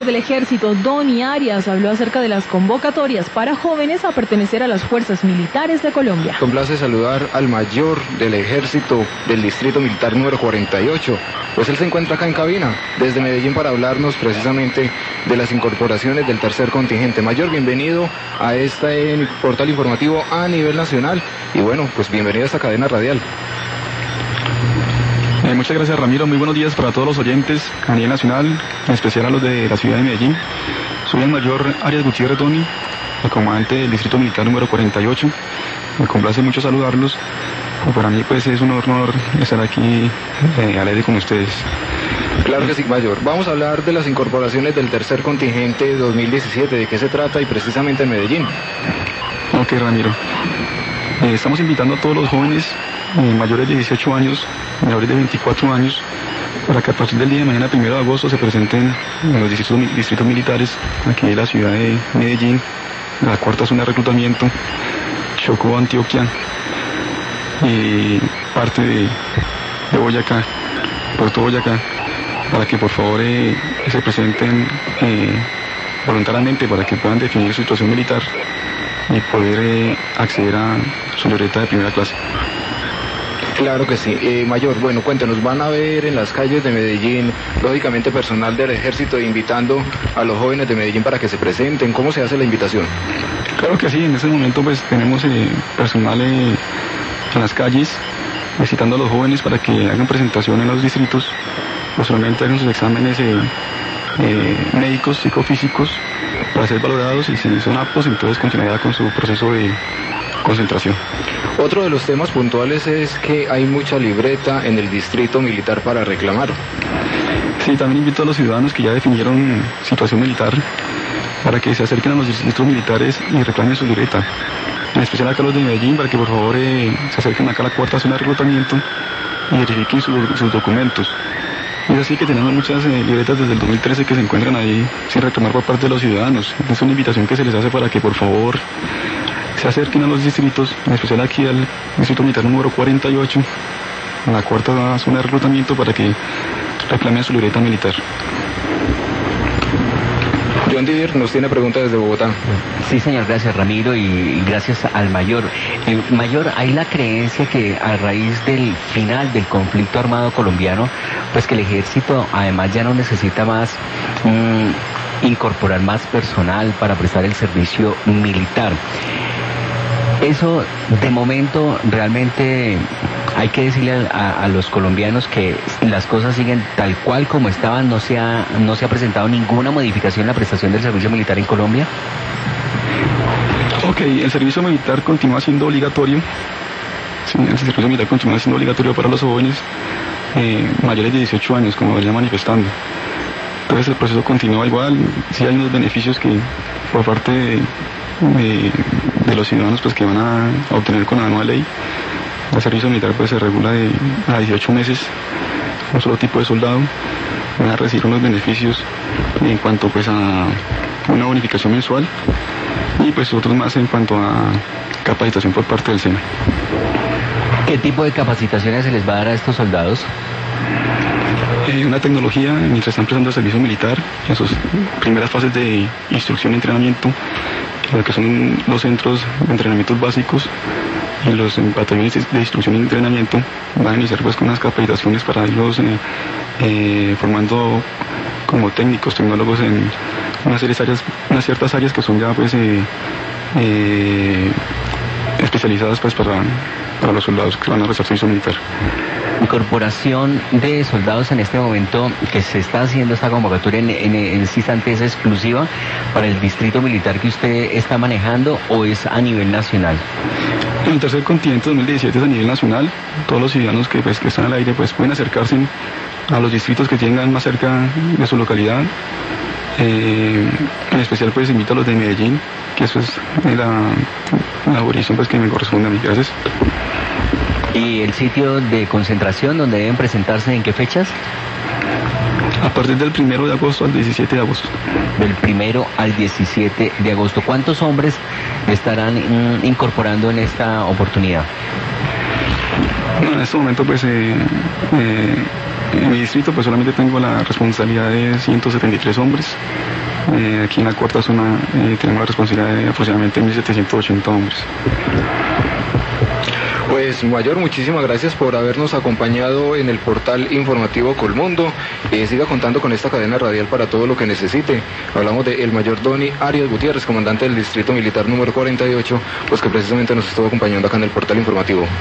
Del Ejército, Donny Arias, habló acerca de las convocatorias para jóvenes a pertenecer a las fuerzas militares de Colombia. Complace saludar al mayor del Ejército del Distrito Militar número 48, pues él se encuentra acá en cabina, desde Medellín, para hablarnos precisamente de las incorporaciones del tercer contingente. Mayor, bienvenido a este portal informativo a nivel nacional y bueno, pues bienvenido a esta cadena radial. Muchas gracias, Ramiro. Muy buenos días para todos los oyentes a nivel nacional, en especial a los de la ciudad de Medellín. Soy el mayor Arias Gutiérrez Donny, el comandante del Distrito Militar número 48. Me complace mucho saludarlos. Para mí pues es un honor estar aquí al aire con ustedes. Claro que sí, mayor. Vamos a hablar de las incorporaciones del tercer contingente 2017. ¿De qué se trata? Y precisamente en Medellín. Ok, Ramiro. Estamos invitando a todos los jóvenes mayores de 18 años, menores de 24 años, para que a partir del día de mañana, 1 de agosto, se presenten en los distritos militares aquí de la ciudad de Medellín, en la cuarta zona de reclutamiento, Chocó, Antioquia, y parte de Boyacá, Puerto Boyacá, para que por favor se presenten voluntariamente para que puedan definir su situación militar y poder acceder a su libreta de primera clase. Claro que sí. Mayor, bueno, cuéntanos, van a ver en las calles de Medellín, lógicamente personal del Ejército invitando a los jóvenes de Medellín para que se presenten. ¿Cómo se hace la invitación? Claro que sí, en ese momento pues tenemos personal en las calles visitando a los jóvenes para que hagan presentación en los distritos, posteriormente hagan sus exámenes médicos, psicofísicos, para ser valorados y si son aptos, entonces continuará con su proceso de concentración. Otro de los temas puntuales es que hay mucha libreta en el distrito militar para reclamar. Sí, también invito a los ciudadanos que ya definieron situación militar para que se acerquen a los distritos militares y reclamen su libreta. En especial acá los de Medellín, para que por favor se acerquen acá a la cuarta zona de reclutamiento y verifiquen sus documentos. Es así que tenemos muchas libretas desde el 2013 que se encuentran ahí sin reclamar por parte de los ciudadanos. Es una invitación que se les hace para que por favor se acerquen a los distritos, en especial aquí al Distrito Militar número 48, a la cuarta zona de reclutamiento, para que reclamen su libreta militar. John Didier nos tiene preguntas desde Bogotá. Sí, señor, gracias, Ramiro, y gracias al mayor. Mayor, hay la creencia que a raíz del final del conflicto armado colombiano, pues que el ejército además ya no necesita más incorporar más personal para prestar el servicio militar. Eso, de momento, realmente hay que decirle a los colombianos que las cosas siguen tal cual como estaban, no se ha presentado ninguna modificación en la prestación del servicio militar en Colombia. Ok, el servicio militar continúa siendo obligatorio. Sí, el servicio militar continúa siendo obligatorio para los jóvenes mayores de 18 años, como venía manifestando. Entonces el proceso continúa igual. Sí hay unos beneficios que por parte de los ciudadanos pues que van a obtener con la nueva ley. El servicio militar pues se regula a 18 meses, un solo tipo de soldado, van a recibir unos beneficios en cuanto pues a una bonificación mensual y pues otros más en cuanto a capacitación por parte del SENA. ¿Qué tipo de capacitaciones se les va a dar a estos soldados? Una tecnología mientras están prestando el servicio militar, en sus primeras fases de instrucción y entrenamiento, lo que son los centros de entrenamientos básicos y los batallones de instrucción y entrenamiento, van a iniciar pues con unas capacitaciones para irlos formando como técnicos, tecnólogos en unas ciertas áreas que son ya pues especializadas pues para los soldados que van a prestar servicio militar. Incorporación de soldados en este momento que se está haciendo esta convocatoria en este instante, ¿es exclusiva para el distrito militar que usted está manejando o es a nivel nacional? En el tercer contingente 2017 es a nivel nacional. Todos los ciudadanos que están al aire pues pueden acercarse a los distritos que tengan más cerca de su localidad. En especial pues invito a los de Medellín, que eso es la jurisdicción pues que me corresponde a mí. Gracias. ¿Y el sitio de concentración donde deben presentarse en qué fechas? A partir del 1 de agosto al 17 de agosto. Del 1 al 17 de agosto. ¿Cuántos hombres estarán incorporando en esta oportunidad? Bueno, en este momento pues en mi distrito pues solamente tengo la responsabilidad de 173 hombres. Aquí en la cuarta zona tenemos la responsabilidad de aproximadamente 1.780 hombres. Pues mayor, muchísimas gracias por habernos acompañado en el portal informativo Colmundo. Siga contando con esta cadena radial para todo lo que necesite. Hablamos de el mayor Doni Arias Gutiérrez, comandante del Distrito Militar número 48, pues que precisamente nos estuvo acompañando acá en el portal informativo.